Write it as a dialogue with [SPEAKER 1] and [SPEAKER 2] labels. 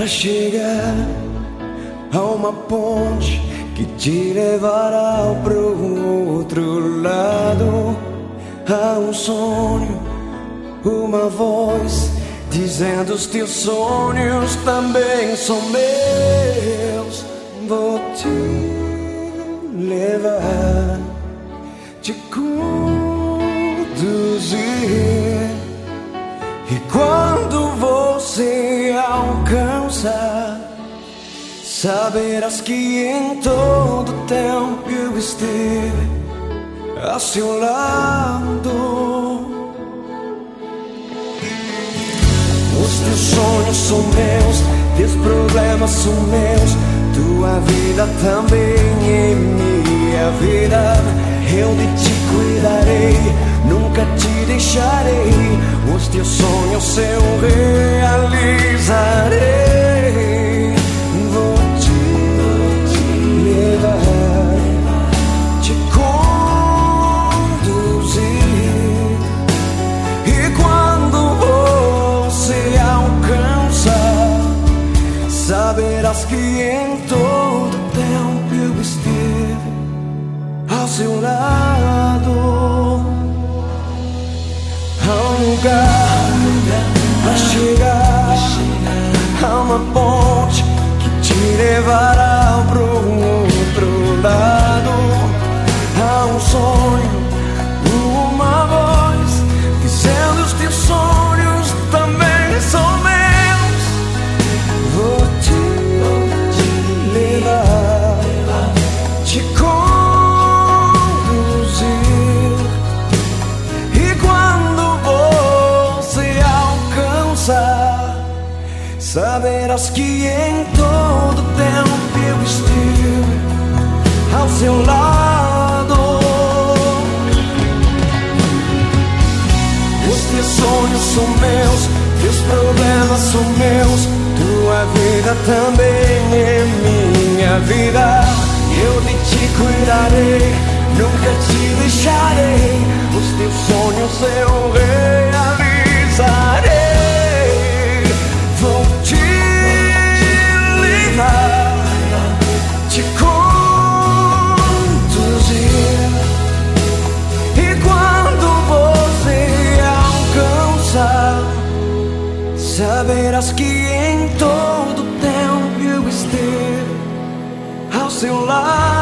[SPEAKER 1] chegar a uma ponte que te levará pro outro lado. Há um sonho, uma voz dizendo: os teus sonhos também são meus. Vou te levar, te conduzir, e quando você alcançar, saberás que em todo tempo eu esteve a seu lado. Os teus sonhos são meus, teus problemas são meus, tua vida também é minha vida. Eu de ti cuidarei, nunca te deixarei. Os teus sonhos eu realizarei. Vou te levar, te conduzir, e quando você alcançar, saberás que em todo tempo eu esteve ao seu lado. Há um lugar pra chegar, há uma ponte que te levará pro outro lado. Há um sonho, uma voz dizendo: os teus sonhos também são meus. Vou te levar, te conduzir, e quando você alcançar, saberás que em todo tempo eu estive ao seu lado. Os teus sonhos são meus, teus problemas são meus, tua vida também é minha vida. Eu de ti cuidarei, nunca te deixarei. Os teus sonhos eu realizarei. Vou te levar, te conduzir, e quando você alcançar, saberás que em todo tempo eu esteve ao seu lado.